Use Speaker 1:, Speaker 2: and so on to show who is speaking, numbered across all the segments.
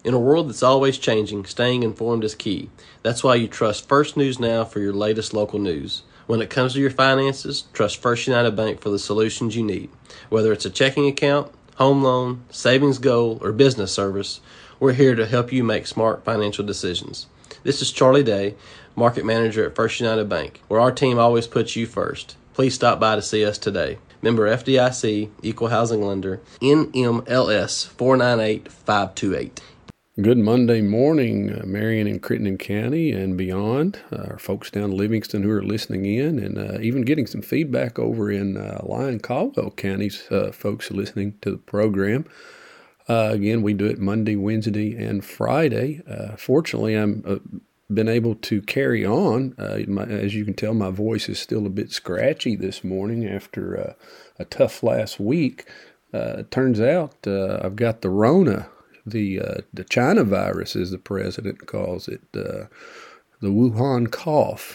Speaker 1: In a world that's always changing, staying informed is key. That's why you trust First News Now for your latest local news. When it comes to your finances, trust First United Bank for the solutions you need. Whether it's a checking account, home loan, savings goal, or business service, we're here to help you make smart financial decisions. This is Charlie Day, Market Manager at First United Bank, where our team always puts you first. Please stop by to see us today. Member FDIC, Equal Housing Lender, NMLS 498528.
Speaker 2: Good Monday morning, Marion and Crittenden County and beyond. Our folks down in Livingston who are listening in, and even getting some feedback over in Lyon-Caldwell counties, folks listening to the program. Again, we do it Monday, Wednesday, and Friday. Fortunately, I'm been able to carry on. As you can tell, my voice is still a bit scratchy this morning after a tough last week. It turns out I've got the Rona. The China virus, as the president calls it, the Wuhan cough.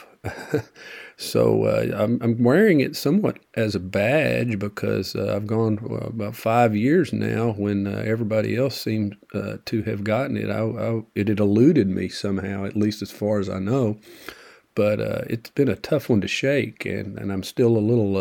Speaker 2: So I'm wearing it somewhat as a badge because I've gone about 5 years now when everybody else seemed to have gotten it. It had eluded me somehow, at least as far as I know. But it's been a tough one to shake, and I'm still a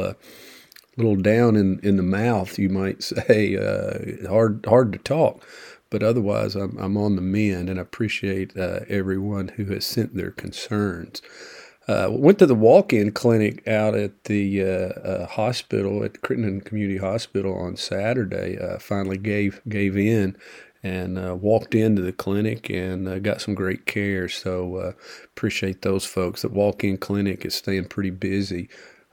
Speaker 2: little down in the mouth, you might say, hard to talk. But otherwise, I'm on the mend, and I appreciate everyone who has sent their concerns. Went to the walk-in clinic out at the hospital, at Crittenden Community Hospital on Saturday. Finally gave in and walked into the clinic and got some great care. So appreciate those folks. The walk-in clinic is staying pretty busy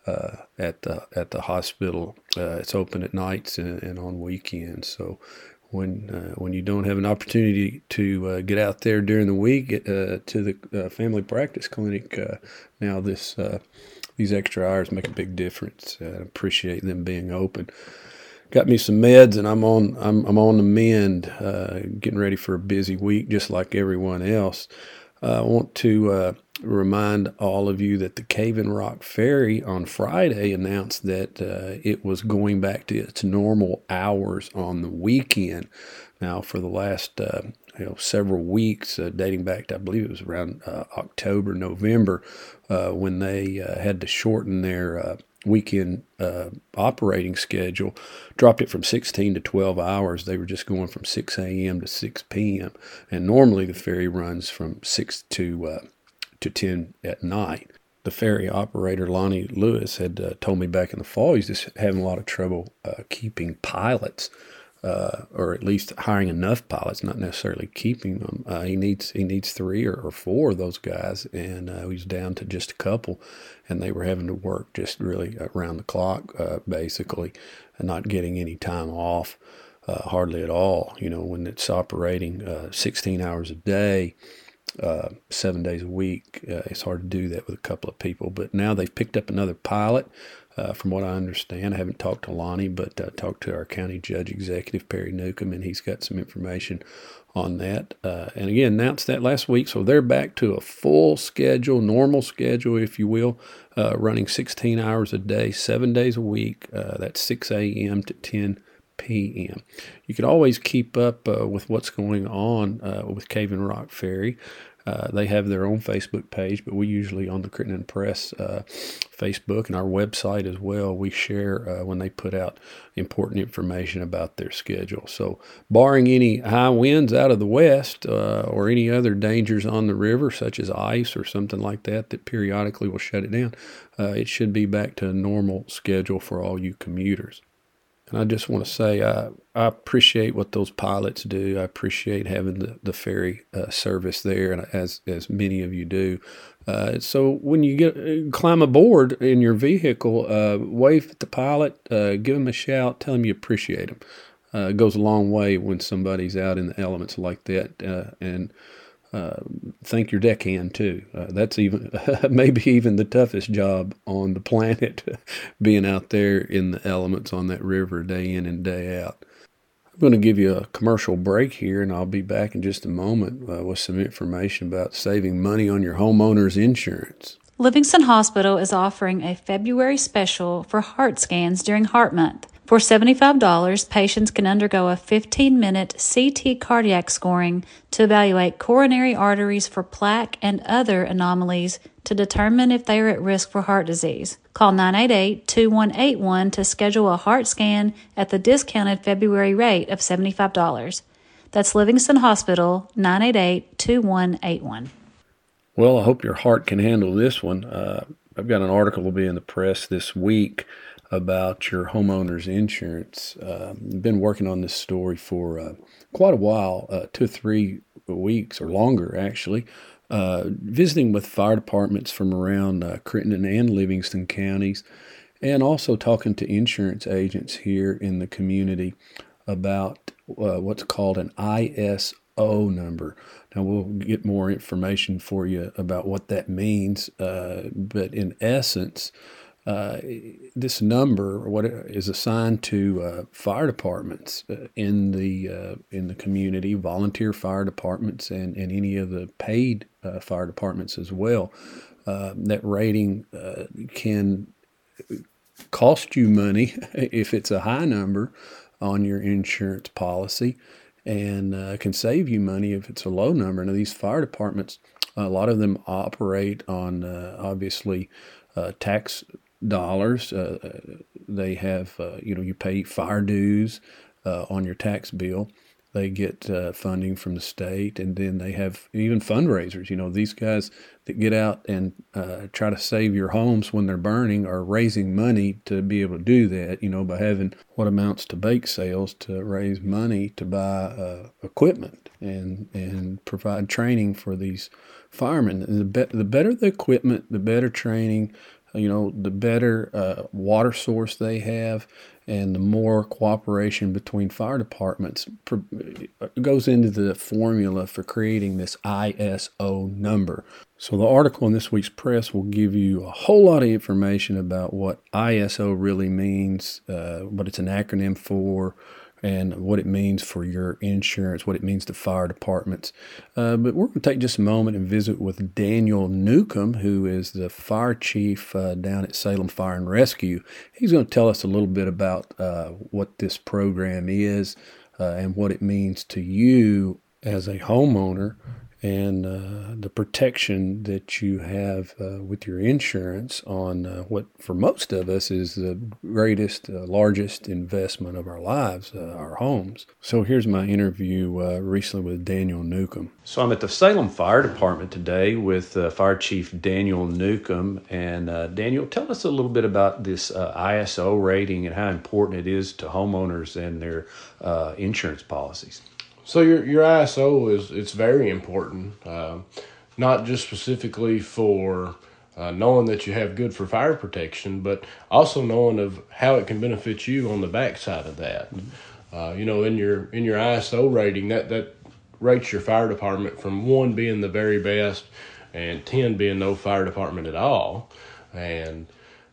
Speaker 2: at the hospital. It's open at nights and on weekends. So when you don't have an opportunity to get out there during the week to the family practice clinic, now these extra hours make a big difference. I appreciate them being open. Got me some meds, and I'm on the mend, getting ready for a busy week, just like everyone else. I want to remind all of you that the Cave in Rock Ferry on Friday announced that it was going back to its normal hours on the weekend. Now, for the last several weeks, dating back to, I believe it was around October, November, when they had to shorten their weekend operating schedule, dropped it from 16 to 12 hours. They were just going from 6 a.m. to 6 p.m. And normally the ferry runs from 6 to 10 at night. The ferry operator, Lonnie Lewis, had told me back in the fall he's just having a lot of trouble keeping pilots, or at least hiring enough pilots, not necessarily keeping them. He needs 3 or 4 of those guys, and he's down to just a couple, and they were having to work just really around the clock, basically, and not getting any time off, hardly at all. When it's operating 16 hours a day, 7 days a week, it's hard to do that with a couple of people. But now they've picked up another pilot. From what I understand, I haven't talked to Lonnie, but talked to our county judge executive, Perry Newcomb, and he's got some information on that. And again, announced that last week, so they're back to a full schedule, normal schedule, if you will, running 16 hours a day, 7 days a week. That's 6 a.m. to 10 p.m. You can always keep up with what's going on with Cave in Rock Ferry. They have their own Facebook page, but we usually on the Crittenden Press Facebook and our website as well, we share when they put out important information about their schedule. So barring any high winds out of the west or any other dangers on the river, such as ice or something like that periodically will shut it down, it should be back to a normal schedule for all you commuters. And I just want to say I appreciate what those pilots do. I appreciate having the ferry service there, and as many of you do. So when you climb aboard in your vehicle, wave at the pilot, give him a shout, tell him you appreciate him. It goes a long way when somebody's out in the elements like that, and thank your deckhand too. That's even maybe even the toughest job on the planet, being out there in the elements on that river day in and day out. I'm going to give you a commercial break here, and I'll be back in just a moment with some information about saving money on your homeowner's insurance.
Speaker 3: Livingston Hospital is offering a February special for heart scans during Heart Month. For $75, patients can undergo a 15-minute CT cardiac scoring to evaluate coronary arteries for plaque and other anomalies to determine if they are at risk for heart disease. Call 988-2181 to schedule a heart scan at the discounted February rate of $75. That's Livingston Hospital, 988-2181.
Speaker 2: Well, I hope your heart can handle this one. I've got an article will be in the press this week about your homeowner's insurance. I've been working on this story for quite a while, 2 or 3 weeks or longer, actually, visiting with fire departments from around Crittenden and Livingston counties, and also talking to insurance agents here in the community about what's called an ISO number. Now, we'll get more information for you about what that means, but in essence, this number, what is assigned to fire departments in the community, volunteer fire departments, and any of the paid fire departments as well. That rating can cost you money if it's a high number on your insurance policy, and can save you money if it's a low number. Now, these fire departments, a lot of them operate on obviously tax dollars. They have, you pay fire dues on your tax bill. They get funding from the state, and then they have even fundraisers. These guys that get out and try to save your homes when they're burning are raising money to be able to do that, by having what amounts to bake sales to raise money to buy equipment and provide training for these firemen. And the better the equipment, the better training, the better water source they have, and the more cooperation between fire departments goes into the formula for creating this ISO number. So the article in this week's press will give you a whole lot of information about what ISO really means, what it's an acronym for, and what it means for your insurance, what it means to fire departments. But we're going to take just a moment and visit with Daniel Newcomb, who is the fire chief down at Salem Fire and Rescue. He's going to tell us a little bit about what this program is and what it means to you as a homeowner, and the protection that you have with your insurance on what for most of us is the greatest, largest investment of our lives, our homes. So here's my interview recently with Daniel Newcomb. So I'm at the Salem Fire Department today with Fire Chief Daniel Newcomb. And Daniel, tell us a little bit about this ISO rating and how important it is to homeowners and their insurance policies.
Speaker 4: So your ISO it's very important, not just specifically for knowing that you have good for fire protection, but also knowing of how it can benefit you on the backside of that. In your ISO rating, that rates your fire department from 1 being the very best and 10 being no fire department at all. And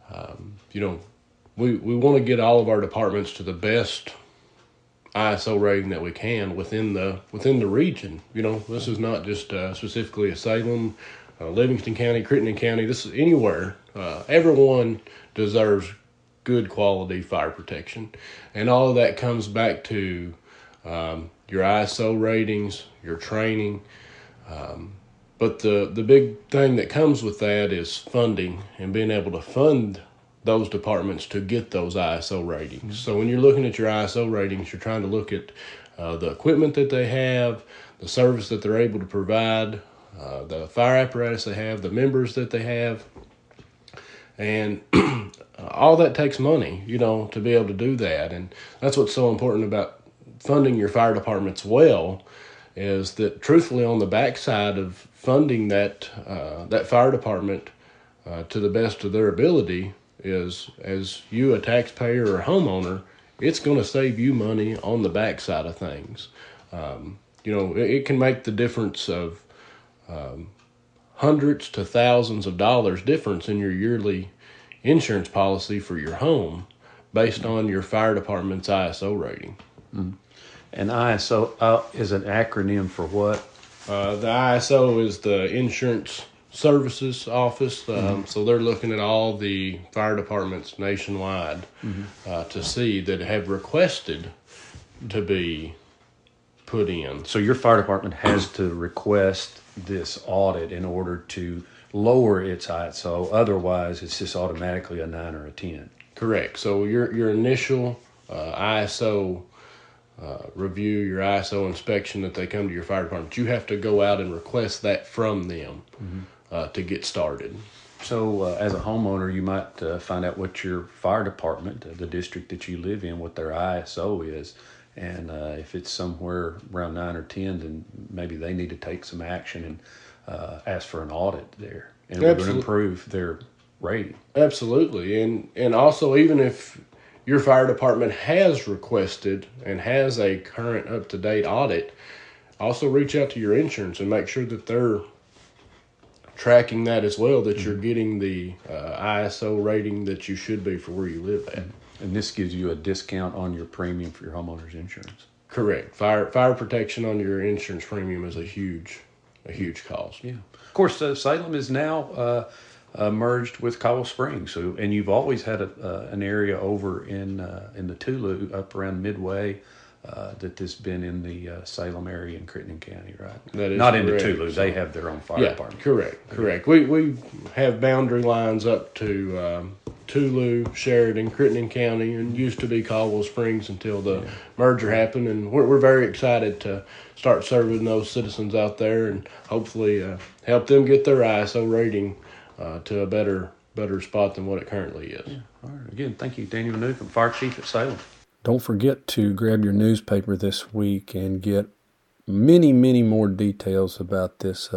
Speaker 4: we want to get all of our departments to the best ISO rating that we can within the region. This is not just specifically a Salem, Livingston County, Crittenden County. This is anywhere. Everyone deserves good quality fire protection, and all of that comes back to your ISO ratings, your training. But the big thing that comes with that is funding and being able to fund those departments to get those ISO ratings. So when you're looking at your ISO ratings, you're trying to look at the equipment that they have, the service that they're able to provide, the fire apparatus they have, the members that they have, and all that takes money, to be able to do that. And that's what's so important about funding your fire departments well, is that truthfully on the backside of funding that fire department to the best of their ability, is as you, a taxpayer or a homeowner, it's going to save you money on the backside of things. It can make the difference of hundreds to thousands of dollars difference in your yearly insurance policy for your home based on your fire department's ISO rating.
Speaker 2: Mm. And ISO is an acronym for what?
Speaker 4: The ISO is the Insurance Services office. So they're looking at all the fire departments nationwide to see that have requested to be put in.
Speaker 2: So your fire department has to request this audit in order to lower its ISO. Otherwise, it's just automatically a 9 or a 10.
Speaker 4: Correct. So your initial ISO review, your ISO inspection that they come to your fire department, you have to go out and request that from them to get started.
Speaker 2: So as a homeowner, you might find out what your fire department, the district that you live in, what their ISO is. And if it's somewhere around 9 or 10, then maybe they need to take some action and ask for an audit there. And we're going to improve their rating.
Speaker 4: Absolutely. And also, even if your fire department has requested and has a current up-to-date audit, also reach out to your insurance and make sure that they're tracking that as well, that you're getting the ISO rating that you should be for where you live at.
Speaker 2: And this gives you a discount on your premium for your homeowner's insurance.
Speaker 4: Correct. Fire protection on your insurance premium is a huge cost.
Speaker 2: Yeah. Of course, Salem is now merged with Caldwell Springs. So, and you've always had an area over in the Tulu, up around Midway, that has been in the Salem area in Crittenden County, right?
Speaker 4: That is
Speaker 2: not
Speaker 4: correct.
Speaker 2: In the Tulu. They have their own fire department.
Speaker 4: Correct. We have boundary lines up to Tulu, Sheridan, Crittenden County, and used to be Caldwell Springs until the merger happened. And we're very excited to start serving those citizens out there and hopefully help them get their ISO rating to a better spot than what it currently is.
Speaker 2: Yeah. All right. Again, thank you, Daniel Newcomb, Fire Chief at Salem.
Speaker 5: Don't forget to grab your newspaper this week and get many, many more details about this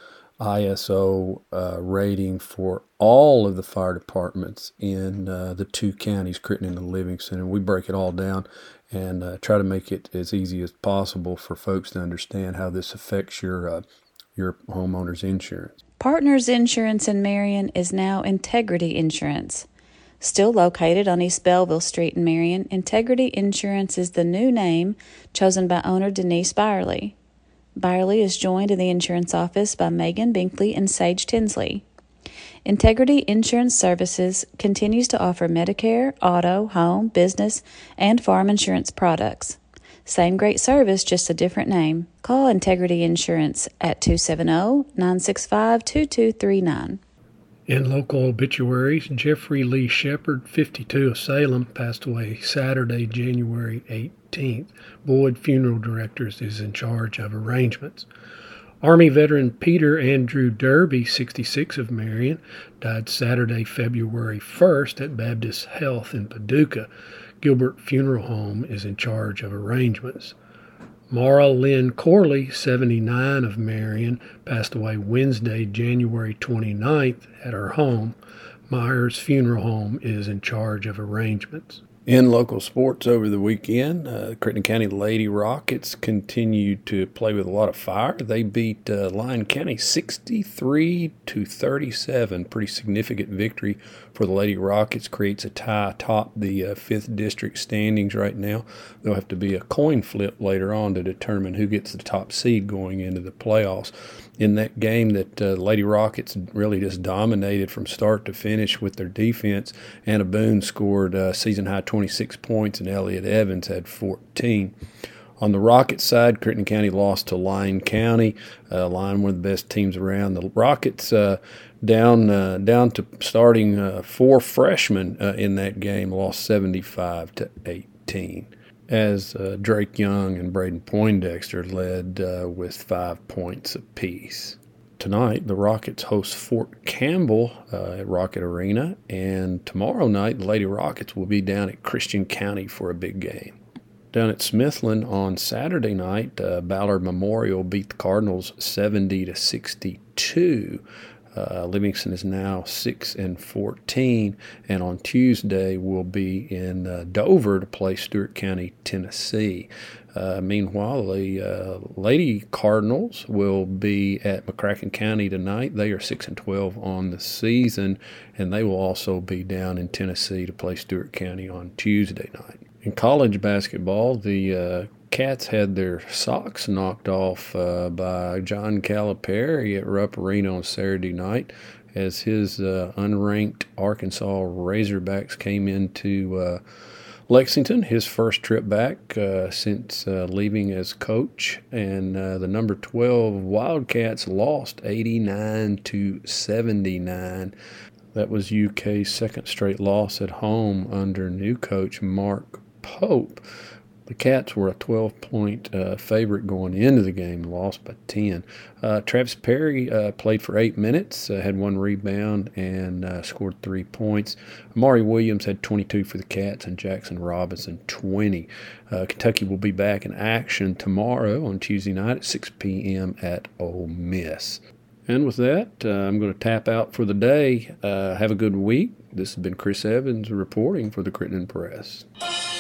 Speaker 5: ISO rating for all of the fire departments in the two counties, Crittenden and Livingston. And we break it all down and try to make it as easy as possible for folks to understand how this affects your homeowner's insurance.
Speaker 3: Partners Insurance in Marion is now Integrity Insurance. Still located on East Belleville Street in Marion, Integrity Insurance is the new name chosen by owner Denise Byerly. Byerly is joined in the insurance office by Megan Binkley and Sage Tinsley. Integrity Insurance Services continues to offer Medicare, auto, home, business, and farm insurance products. Same great service, just a different name. Call Integrity Insurance at 270-965-2239.
Speaker 5: In local obituaries, Jeffrey Lee Shepard, 52, of Salem, passed away Saturday, January 18th. Boyd Funeral Directors is in charge of arrangements. Army veteran Peter Andrew Derby, 66, of Marion, died Saturday, February 1st at Baptist Health in Paducah. Gilbert Funeral Home is in charge of arrangements. Mara Lynn Corley, 79, of Marion, passed away Wednesday, January 29th at her home. Myers Funeral Home is in charge of arrangements. In local sports over the weekend, Crittenden County Lady Rockets continued to play with a lot of fire. They beat Lyon County 63-37. Pretty significant victory for the Lady Rockets. Creates a tie atop the 5th District standings right now. There'll have to be a coin flip later on to determine who gets the top seed going into the playoffs. In that game that Lady Rockets really just dominated from start to finish with their defense. Anna Boone scored season-high 26 points, and Elliott Evans had 14. On the Rockets side, Crittenden County lost to Lyon County. Lyon, one of the best teams around. The Rockets down to starting 4 freshmen in that game, lost 75-18. As Drake Young and Braden Poindexter led with 5 points apiece. Tonight, the Rockets host Fort Campbell at Rocket Arena, and tomorrow night, the Lady Rockets will be down at Christian County for a big game. Down at Smithland on Saturday night, Ballard Memorial beat the Cardinals 70-62. Livingston is now 6-14, and on Tuesday we'll be in Dover to play Stewart County, Tennessee. Meanwhile, the Lady Cardinals will be at McCracken County tonight. They are 6-12 on the season, and they will also be down in Tennessee to play Stewart County on Tuesday night. In college basketball, the
Speaker 2: Cats had their socks knocked off by John Calipari at Rupp Arena on Saturday night as his unranked Arkansas Razorbacks came into Lexington, his first trip back since leaving as coach, and the number 12 Wildcats lost 89-79. That was UK's second straight loss at home under new coach Mark Pope. The Cats were a 12-point favorite going into the game, lost by 10. Travis Perry played for 8 minutes, had 1 rebound, and scored 3 points. Amari Williams had 22 for the Cats, and Jackson Robinson 20. Kentucky will be back in action tomorrow on Tuesday night at 6 p.m. at Ole Miss. And with that, I'm going to tap out for the day. Have a good week. This has been Chris Evans reporting for the Crittenden Press.